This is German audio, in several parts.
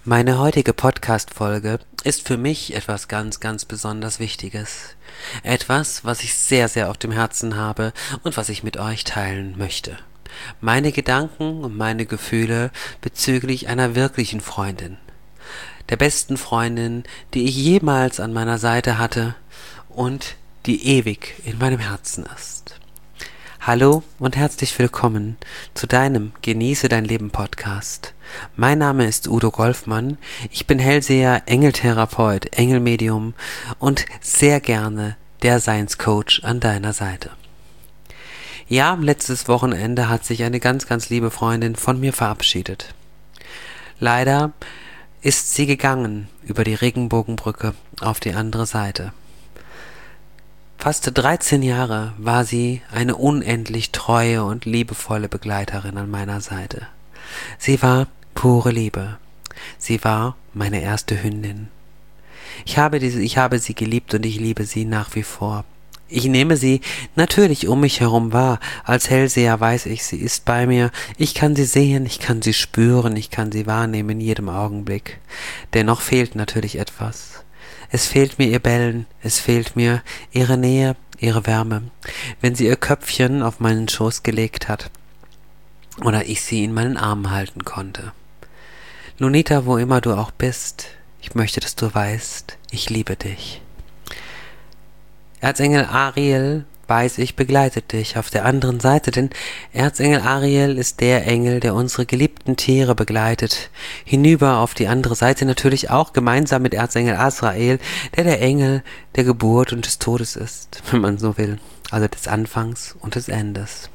Meine heutige Podcast-Folge ist für mich etwas ganz, ganz besonders Wichtiges. Etwas, was ich sehr, sehr auf dem Herzen habe und was ich mit euch teilen möchte. Meine Gedanken und meine Gefühle bezüglich einer wirklichen Freundin. Der besten Freundin, die ich jemals an meiner Seite hatte und die ewig in meinem Herzen ist. Hallo und herzlich willkommen zu deinem Genieße dein Leben Podcast. Mein Name ist Udo Golfmann, ich bin Hellseher, Engeltherapeut, Engelmedium und sehr gerne der Seinscoach an deiner Seite. Ja, letztes Wochenende hat sich eine ganz, ganz liebe Freundin von mir verabschiedet. Leider ist sie gegangen über die Regenbogenbrücke auf die andere Seite. Fast 13 Jahre war sie eine unendlich treue und liebevolle Begleiterin an meiner Seite. Sie war pure Liebe. Sie war meine erste Hündin. Ich habe sie geliebt und ich liebe sie nach wie vor. Ich nehme sie natürlich um mich herum wahr. Als Hellseher weiß ich, sie ist bei mir. Ich kann sie sehen, ich kann sie spüren, ich kann sie wahrnehmen in jedem Augenblick. Dennoch fehlt natürlich etwas. Es fehlt mir ihr Bellen, es fehlt mir ihre Nähe, ihre Wärme, wenn sie ihr Köpfchen auf meinen Schoß gelegt hat oder ich sie in meinen Armen halten konnte. Lunita, wo immer du auch bist, ich möchte, dass du weißt, ich liebe dich. Erzengel Ariel, weiß ich, begleitet dich auf der anderen Seite, denn Erzengel Ariel ist der Engel, der unsere geliebten Tiere begleitet, hinüber auf die andere Seite natürlich auch gemeinsam mit Erzengel Azrael, der Engel der Geburt und des Todes ist, wenn man so will, also des Anfangs und des Endes.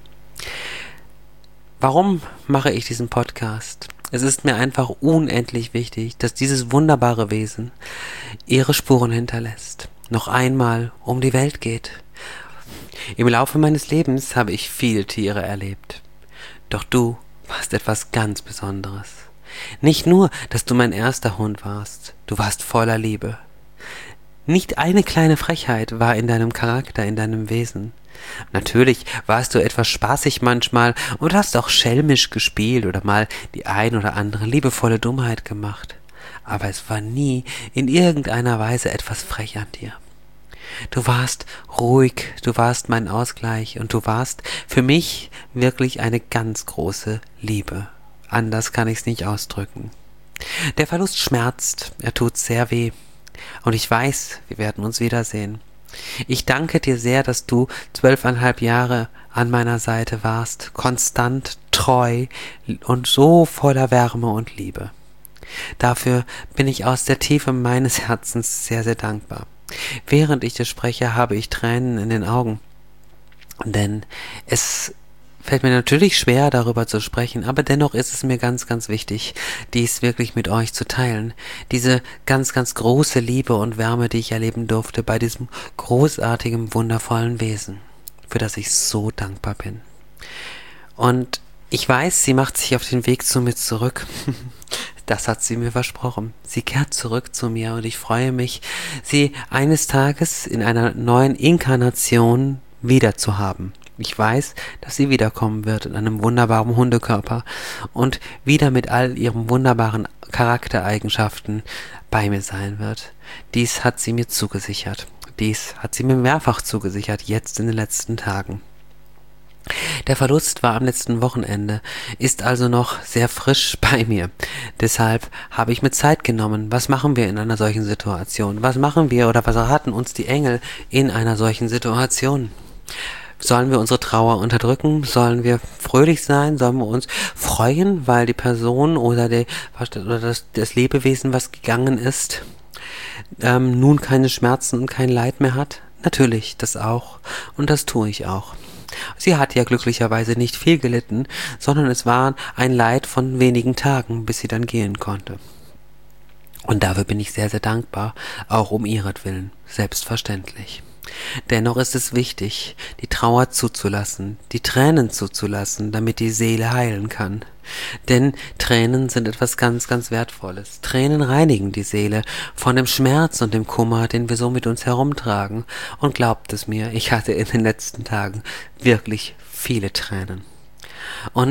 Warum mache ich diesen Podcast? Es ist mir einfach unendlich wichtig, dass dieses wunderbare Wesen ihre Spuren hinterlässt, noch einmal um die Welt geht. Im Laufe meines Lebens habe ich viele Tiere erlebt. Doch du warst etwas ganz Besonderes. Nicht nur, dass du mein erster Hund warst, du warst voller Liebe. Nicht eine kleine Frechheit war in deinem Charakter, in deinem Wesen. Natürlich warst du etwas spaßig manchmal und hast auch schelmisch gespielt oder mal die ein oder andere liebevolle Dummheit gemacht. Aber es war nie in irgendeiner Weise etwas frech an dir. Du warst ruhig, du warst mein Ausgleich und du warst für mich wirklich eine ganz große Liebe. Anders kann ich's nicht ausdrücken. Der Verlust schmerzt, er tut sehr weh. Und ich weiß, wir werden uns wiedersehen. Ich danke dir sehr, dass du 12,5 Jahre an meiner Seite warst, konstant, treu und so voller Wärme und Liebe. Dafür bin ich aus der Tiefe meines Herzens sehr, sehr dankbar. Während ich dir spreche, habe ich Tränen in den Augen, denn es fällt mir natürlich schwer, darüber zu sprechen, aber dennoch ist es mir ganz, ganz wichtig, dies wirklich mit euch zu teilen. Diese ganz, ganz große Liebe und Wärme, die ich erleben durfte bei diesem großartigen, wundervollen Wesen, für das ich so dankbar bin. Und ich weiß, sie macht sich auf den Weg zu mir zurück. Das hat sie mir versprochen. Sie kehrt zurück zu mir und ich freue mich, sie eines Tages in einer neuen Inkarnation wieder zu haben. Ich weiß, dass sie wiederkommen wird in einem wunderbaren Hundekörper und wieder mit all ihren wunderbaren Charaktereigenschaften bei mir sein wird. Dies hat sie mir zugesichert. Dies hat sie mir mehrfach zugesichert, jetzt in den letzten Tagen. Der Verlust war am letzten Wochenende, ist also noch sehr frisch bei mir. Deshalb habe ich mir Zeit genommen. Was machen wir in einer solchen Situation? Was machen wir oder was raten uns die Engel in einer solchen Situation? Sollen wir unsere Trauer unterdrücken? Sollen wir fröhlich sein? Sollen wir uns freuen, weil die Person oder das Lebewesen, was gegangen ist, nun keine Schmerzen und kein Leid mehr hat? Natürlich, das auch. Und das tue ich auch. Sie hat ja glücklicherweise nicht viel gelitten, sondern es war ein Leid von wenigen Tagen, bis sie dann gehen konnte. Und dafür bin ich sehr, sehr dankbar, auch um ihretwillen, selbstverständlich. Dennoch ist es wichtig, die Trauer zuzulassen, die Tränen zuzulassen, damit die Seele heilen kann. Denn Tränen sind etwas ganz, ganz Wertvolles. Tränen reinigen die Seele von dem Schmerz und dem Kummer, den wir so mit uns herumtragen. Und glaubt es mir, ich hatte in den letzten Tagen wirklich viele Tränen. Und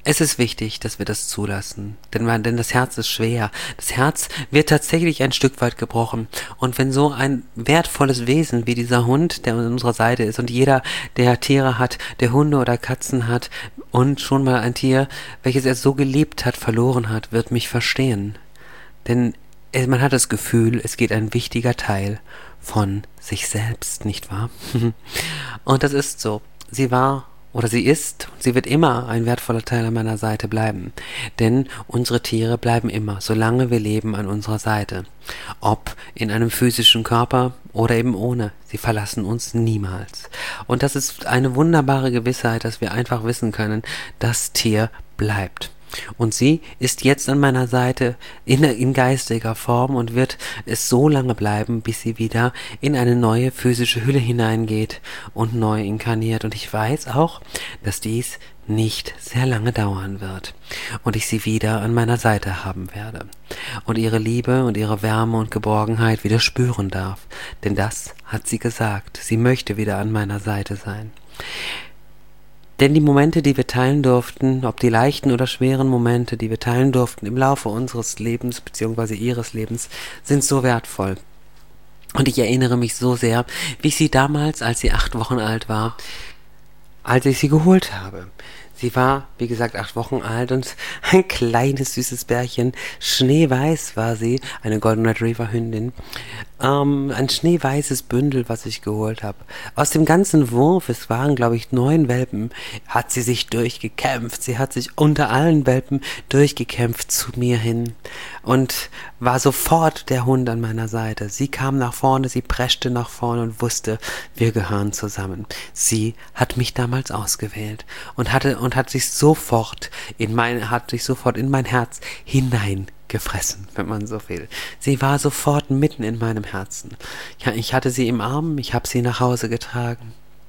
Es ist wichtig, dass wir das zulassen, denn das Herz ist schwer. Das Herz wird tatsächlich ein Stück weit gebrochen. Und wenn so ein wertvolles Wesen wie dieser Hund, der an unserer Seite ist, und jeder, der Tiere hat, der Hunde oder Katzen hat und schon mal ein Tier, welches er so geliebt hat, verloren hat, wird mich verstehen. Denn man hat das Gefühl, es geht ein wichtiger Teil von sich selbst, nicht wahr? Und das ist so. Sie war oder sie ist, sie wird immer ein wertvoller Teil an meiner Seite bleiben. Denn unsere Tiere bleiben immer, solange wir leben, an unserer Seite. Ob in einem physischen Körper oder eben ohne. Sie verlassen uns niemals. Und das ist eine wunderbare Gewissheit, dass wir einfach wissen können, das Tier bleibt. Und sie ist jetzt an meiner Seite in geistiger Form und wird es so lange bleiben, bis sie wieder in eine neue physische Hülle hineingeht und neu inkarniert. Und ich weiß auch, dass dies nicht sehr lange dauern wird und ich sie wieder an meiner Seite haben werde und ihre Liebe und ihre Wärme und Geborgenheit wieder spüren darf. Denn das hat sie gesagt. Sie möchte wieder an meiner Seite sein. Denn die Momente, die wir teilen durften, ob die leichten oder schweren Momente, die wir teilen durften im Laufe unseres Lebens bzw. ihres Lebens, sind so wertvoll. Und ich erinnere mich so sehr, wie ich sie damals, als sie 8 Wochen alt war, als ich sie geholt habe. Sie war, wie gesagt, 8 Wochen alt und ein kleines, süßes Bärchen. Schneeweiß war sie, eine Golden Retriever Hündin. Ein schneeweißes Bündel, was ich geholt habe. Aus dem ganzen Wurf, es waren, glaube ich, 9 Welpen, hat sie sich durchgekämpft. Sie hat sich unter allen Welpen durchgekämpft zu mir hin und war sofort der Hund an meiner Seite. Sie kam nach vorne, sie preschte nach vorne und wusste, wir gehören zusammen. Sie hat mich damals ausgewählt und hat sich sofort in mein Herz hineingefressen, wenn man so will. Sie war sofort mitten in meinem Herzen. Ja, ich hatte sie im Arm, ich habe sie nach Hause getragen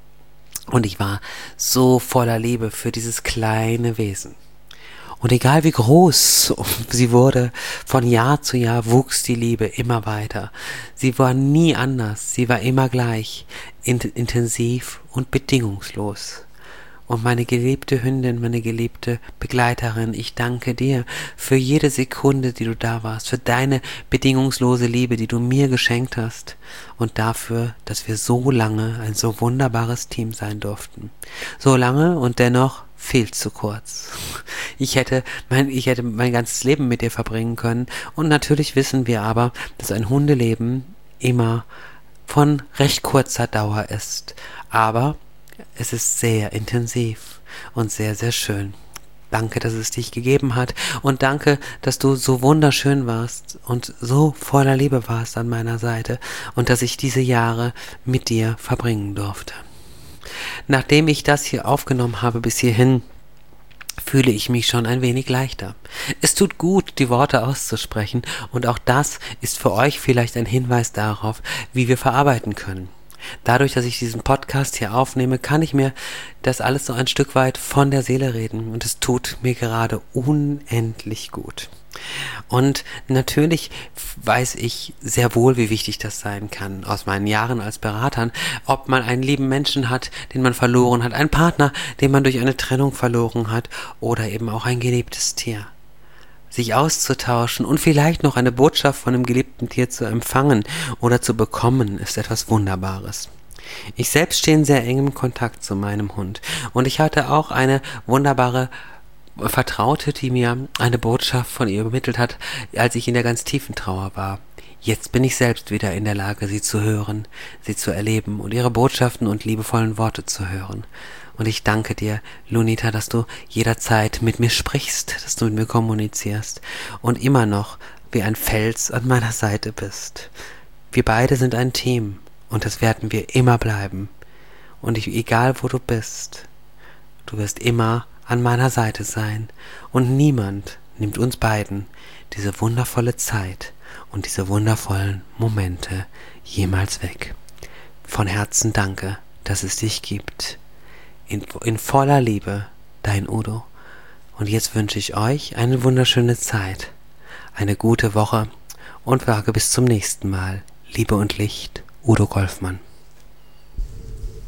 und ich war so voller Liebe für dieses kleine Wesen. Und egal wie groß sie wurde, von Jahr zu Jahr wuchs die Liebe immer weiter. Sie war nie anders, sie war immer gleich, intensiv und bedingungslos. Und meine geliebte Hündin, meine geliebte Begleiterin, ich danke dir für jede Sekunde, die du da warst, für deine bedingungslose Liebe, die du mir geschenkt hast und dafür, dass wir so lange ein so wunderbares Team sein durften. So lange und dennoch viel zu kurz. Ich hätte mein ganzes Leben mit dir verbringen können und natürlich wissen wir aber, dass ein Hundeleben immer von recht kurzer Dauer ist. Aber es ist sehr intensiv und sehr, sehr schön. Danke, dass es dich gegeben hat und danke, dass du so wunderschön warst und so voller Liebe warst an meiner Seite und dass ich diese Jahre mit dir verbringen durfte. Nachdem ich das hier aufgenommen habe bis hierhin, fühle ich mich schon ein wenig leichter. Es tut gut, die Worte auszusprechen und auch das ist für euch vielleicht ein Hinweis darauf, wie wir verarbeiten können. Dadurch, dass ich diesen Podcast hier aufnehme, kann ich mir das alles so ein Stück weit von der Seele reden und es tut mir gerade unendlich gut. Und natürlich weiß ich sehr wohl, wie wichtig das sein kann aus meinen Jahren als Beratern, ob man einen lieben Menschen hat, den man verloren hat, einen Partner, den man durch eine Trennung verloren hat oder eben auch ein geliebtes Tier. Sich auszutauschen und vielleicht noch eine Botschaft von einem geliebten Tier zu empfangen oder zu bekommen, ist etwas Wunderbares. Ich selbst stehe in sehr engem Kontakt zu meinem Hund und ich hatte auch eine wunderbare Vertraute, die mir eine Botschaft von ihr übermittelt hat, als ich in der ganz tiefen Trauer war. Jetzt bin ich selbst wieder in der Lage, sie zu hören, sie zu erleben und ihre Botschaften und liebevollen Worte zu hören. Und ich danke dir, Lunita, dass du jederzeit mit mir sprichst, dass du mit mir kommunizierst und immer noch wie ein Fels an meiner Seite bist. Wir beide sind ein Team und das werden wir immer bleiben. Und egal wo du bist, du wirst immer an meiner Seite sein und niemand nimmt uns beiden diese wundervolle Zeit und diese wundervollen Momente jemals weg. Von Herzen danke, dass es dich gibt. In voller Liebe, dein Udo. Und jetzt wünsche ich euch eine wunderschöne Zeit, eine gute Woche und sage bis zum nächsten Mal. Liebe und Licht, Udo Golfmann.